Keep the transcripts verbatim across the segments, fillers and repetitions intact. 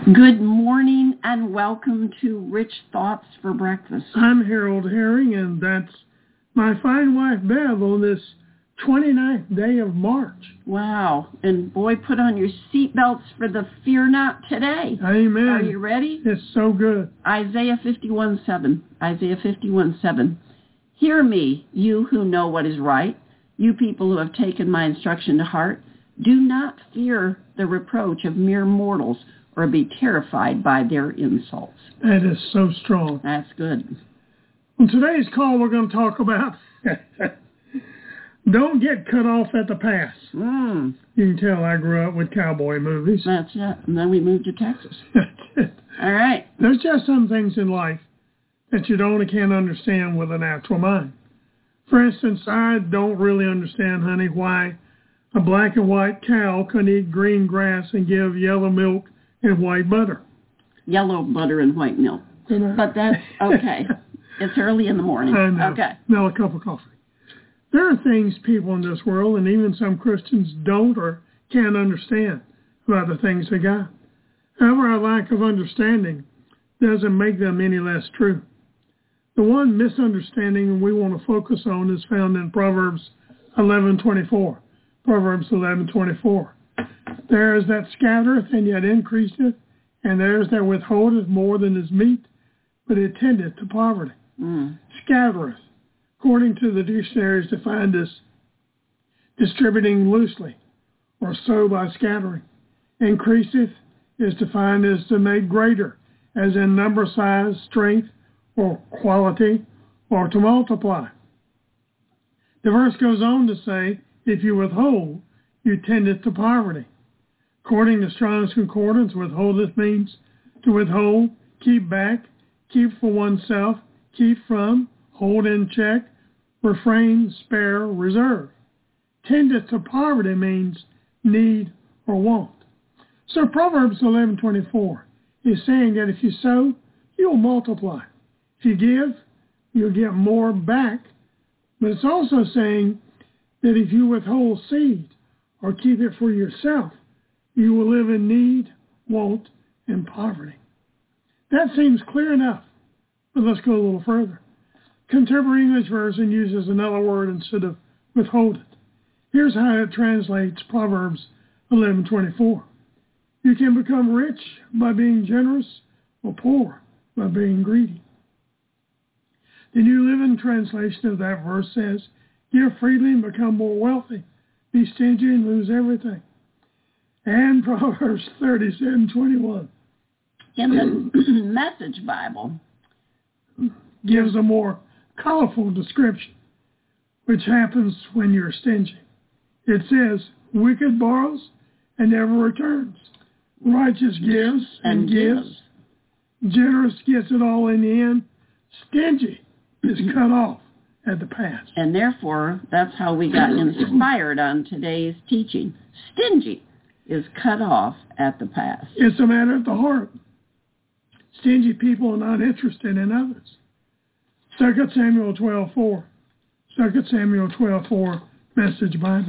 Good morning and welcome to Rich Thoughts for Breakfast. I'm Harold Herring, and that's my fine wife Bev on this twenty-ninth day of March. Wow. And boy, put on your seatbelts for the Fear Not today. Amen. Are you ready? It's so good. Isaiah fifty-one seven. Isaiah fifty-one seven. Hear me, you who know what is right, you people who have taken my instruction to heart. Do not fear the reproach of mere mortals, or be terrified by their insults. That is so strong. That's good. On today's call, we're going to talk about don't get cut off at the pass. Mm. You can tell I grew up with cowboy movies. That's it. And then we moved to Texas. That's it. All right. There's just some things in life that you don't and can't understand with a natural mind. For instance, I don't really understand, honey, why a black and white cow can eat green grass and give yellow milk and white butter. Yellow butter and white milk. But that's okay. It's early in the morning. I know. Okay. Now a cup of coffee. There are things people in this world, and even some Christians, don't or can't understand about the things of God. However, our lack of understanding doesn't make them any less true. The one misunderstanding we want to focus on is found in Proverbs eleven twenty-four. Proverbs eleven twenty-four. There is that scattereth and yet increaseth, and there is that withholdeth more than is meet, but it tendeth to poverty. Mm. Scattereth, according to the dictionaries, defined as distributing loosely, or sow by scattering. Increaseth is defined as to make greater, as in number, size, strength, or quality, or to multiply. The verse goes on to say, if you withhold, you tendeth to poverty. According to Strong's Concordance, withholdeth means to withhold, keep back, keep for oneself, keep from, hold in check, refrain, spare, reserve. Tendeth to poverty means need or want. So Proverbs eleven twenty-four is saying that if you sow, you'll multiply. If you give, you'll get more back. But it's also saying that if you withhold seed or keep it for yourself, you will live in need, want, and poverty. That seems clear enough, but let's go a little further. Contemporary English Version uses another word instead of withhold it. Here's how it translates Proverbs eleven twenty-four. You can become rich by being generous, or poor by being greedy. The New Living Translation of that verse says, give freely and become more wealthy. Be stingy and lose everything. And Proverbs thirty-seven twenty-one. In the Message Bible, gives a more colorful description, which happens when you're stingy. It says, wicked borrows and never returns. Righteous gives and, and gives. gives. Generous gets it all in the end. Stingy is cut off at the pass. And therefore, that's how we got inspired on today's teaching. Stingy is cut off at the pass. It's a matter of the heart. Stingy people are not interested in others. Second Samuel twelve four. Second Samuel twelve four, Message Bible.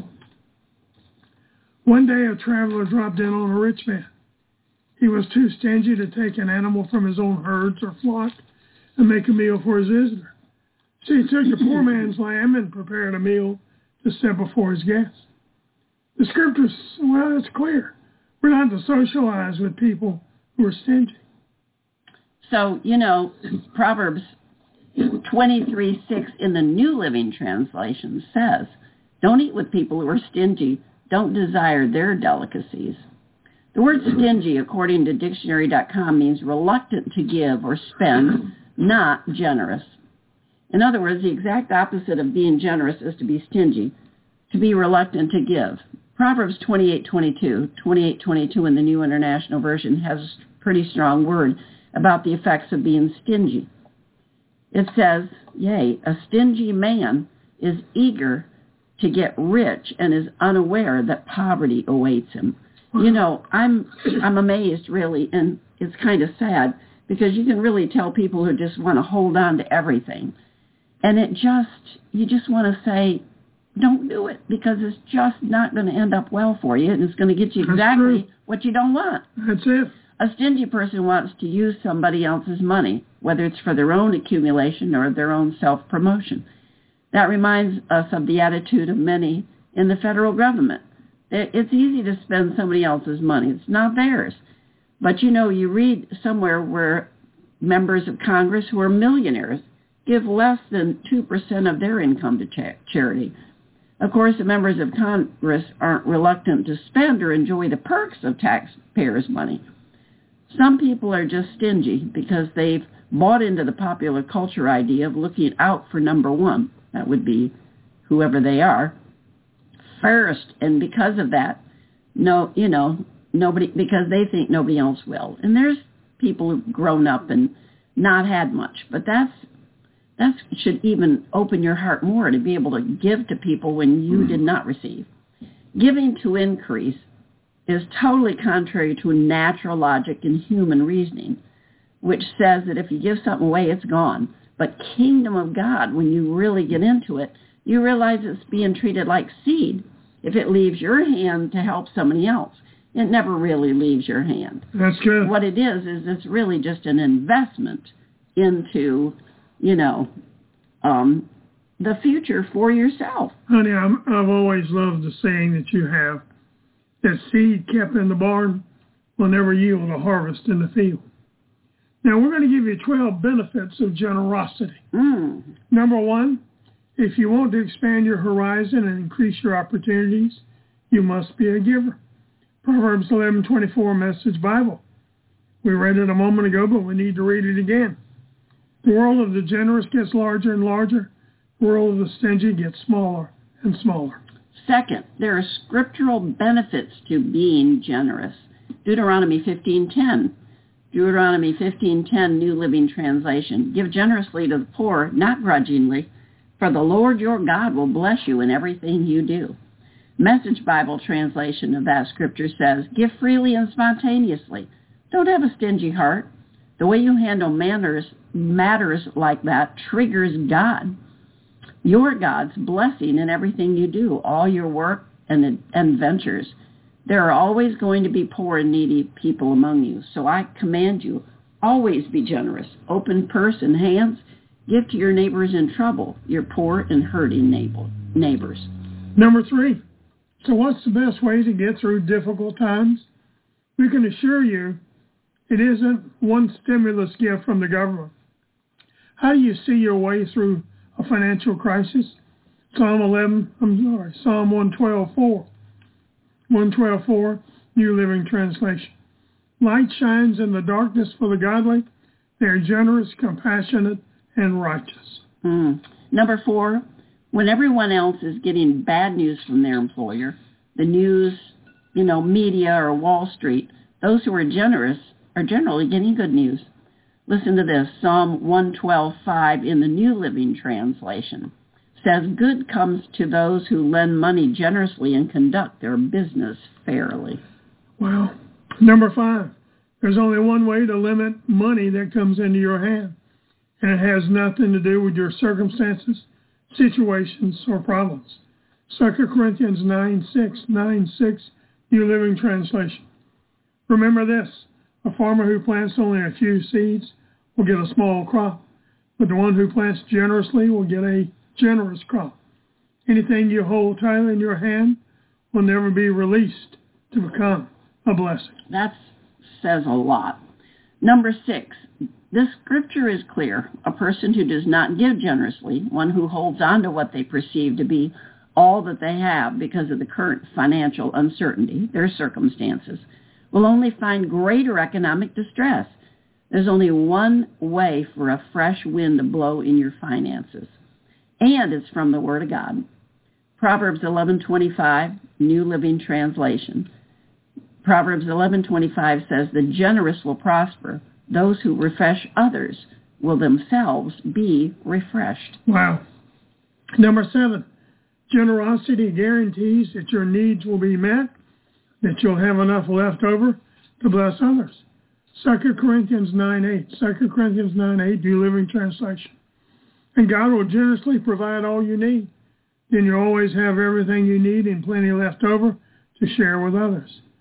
One day a traveler dropped in on a rich man. He was too stingy to take an animal from his own herds or flock and make a meal for his visitor. So he took the poor man's lamb and prepared a meal to set before his guests. The scriptures, well, it's clear. We're not to socialize with people who are stingy. So, you know, Proverbs twenty-three six in the New Living Translation says, don't eat with people who are stingy. Don't desire their delicacies. The word stingy, according to dictionary dot com, means reluctant to give or spend, not generous. In other words, the exact opposite of being generous is to be stingy, to be reluctant to give. Proverbs twenty-eight twenty-two, twenty-eight twenty-two in the New International Version has a pretty strong word about the effects of being stingy. It says, yea, a stingy man is eager to get rich and is unaware that poverty awaits him. You know, I'm I'm amazed, really, and it's kind of sad, because you can really tell people who just want to hold on to everything. And it just, you just want to say, don't do it, because it's just not going to end up well for you, and it's going to get you exactly what you don't want. That's it. A stingy person wants to use somebody else's money, whether it's for their own accumulation or their own self-promotion. That reminds us of the attitude of many in the federal government. It's easy to spend somebody else's money. It's not theirs. But, you know, you read somewhere where members of Congress who are millionaires give less than two percent of their income to cha- charity. Of course, the members of Congress aren't reluctant to spend or enjoy the perks of taxpayers' money. Some people are just stingy because they've bought into the popular culture idea of looking out for number one. That would be whoever they are first, and because of that, no, you know, nobody, because they think nobody else will. And there's people who've grown up and not had much, but that's that should even open your heart more to be able to give to people when you did not receive. Giving to increase is totally contrary to natural logic and human reasoning, which says that if you give something away, it's gone. But kingdom of God, when you really get into it, you realize it's being treated like seed. If it leaves your hand to help somebody else, it never really leaves your hand. That's good. What it is, is it's really just an investment into, you know, um, the future for yourself. Honey, I'm, I've always loved the saying that you have, that seed kept in the barn will never yield a harvest in the field. Now, we're going to give you twelve benefits of generosity. Mm. Number one, if you want to expand your horizon and increase your opportunities, you must be a giver. Proverbs eleven twenty-four, Message Bible. We read it a moment ago, but we need to read it again. The world of the generous gets larger and larger. The world of the stingy gets smaller and smaller. Second, there are scriptural benefits to being generous. Deuteronomy fifteen ten. Deuteronomy fifteen ten, New Living Translation. Give generously to the poor, not grudgingly, for the Lord your God will bless you in everything you do. Message Bible translation of that scripture says, give freely and spontaneously. Don't have a stingy heart. The way you handle manners, matters like that triggers God. Your God's blessing in everything you do, all your work and, and ventures. There are always going to be poor and needy people among you. So I command you, always be generous. Open purse and hands. Give to your neighbors in trouble, your poor and hurting neighbor, neighbors. Number three, so what's the best way to get through difficult times? We can assure you it isn't one stimulus gift from the government. How do you see your way through a financial crisis? Psalm eleven, I'm sorry, Psalm one twelve four. one twelve four, New Living Translation. Light shines in the darkness for the godly. They are generous, compassionate, and righteous. Mm. Number four, when everyone else is getting bad news from their employer, the news, you know, media or Wall Street, those who are generous are generally getting good news. Listen to this, Psalm one twelve five in the New Living Translation says, good comes to those who lend money generously and conduct their business fairly. Well, number five, there's only one way to limit money that comes into your hand, and it has nothing to do with your circumstances, situations, or problems. Second Corinthians nine six, nine six, New Living Translation. Remember this, a farmer who plants only a few seeds will get a small crop, but the one who plants generously will get a generous crop. Anything you hold tightly in your hand will never be released to become a blessing. That says a lot. Number six, this scripture is clear. A person who does not give generously, one who holds on to what they perceive to be all that they have because of the current financial uncertainty, their circumstances, will only find greater economic distress. There's only one way for a fresh wind to blow in your finances, and it's from the Word of God. Proverbs eleven twenty-five, New Living Translation. Proverbs eleven twenty-five says, the generous will prosper. Those who refresh others will themselves be refreshed. Wow. Number seven, generosity guarantees that your needs will be met, that you'll have enough left over to bless others. Second Corinthians nine eight, Second Corinthians nine eight, New Living Translation. And God will generously provide all you need. Then you always have everything you need and plenty left over to share with others.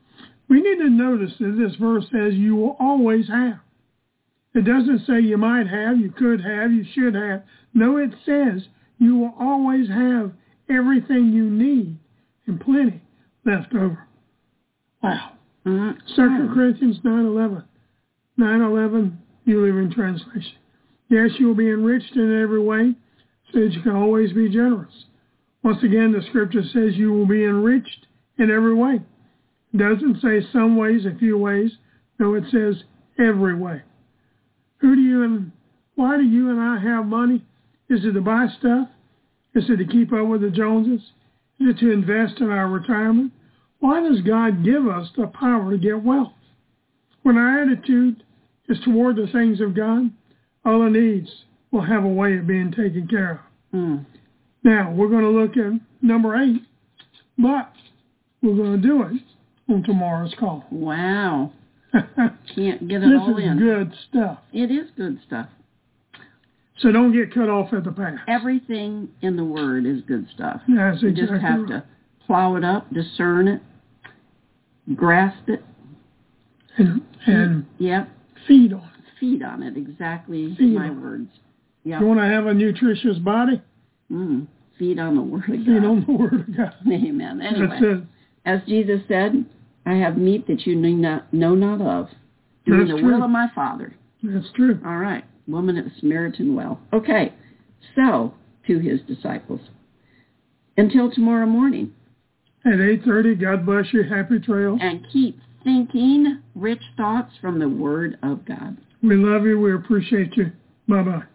We need to notice that this verse says you will always have. It doesn't say you might have, you could have, you should have. No, it says you will always have everything you need and plenty left over. Wow. Mm-hmm. Second Corinthians nine eleven. nine eleven, New Living Translation. Yes, you will be enriched in every way so that you can always be generous. Once again, the scripture says you will be enriched in every way. It doesn't say some ways, a few ways. No, it says every way. Who do you and why do you and I have money? Is it to buy stuff? Is it to keep up with the Joneses? Is it to invest in our retirement? Why does God give us the power to get wealth? When our attitude is toward the things of God, all our needs will have a way of being taken care of. Mm. Now, we're going to look at number eight, but we're going to do it on tomorrow's call. Wow. Can't get it this all is in. good stuff. It is good stuff. So don't get cut off at the pass. Everything in the Word is good stuff. That's You exactly just have right. to plow it up, discern it, grasp it. And, and Yep. feed on it. Feed on it. Exactly Feed my on it. words. Yep. You want to have a nutritious body? Mm. Feed on the Word of God. Feed on the Word of God. Amen. Anyway, That's it. as Jesus said, I have meat that you know not, know not of, doing That's the true. will of my Father. That's true. All right. Woman at the Samaritan well. Okay. So, to his disciples. Until tomorrow morning. At eight thirty, God bless you. Happy trails. And keep thinking rich thoughts from the Word of God. We love you. We appreciate you. Bye-bye.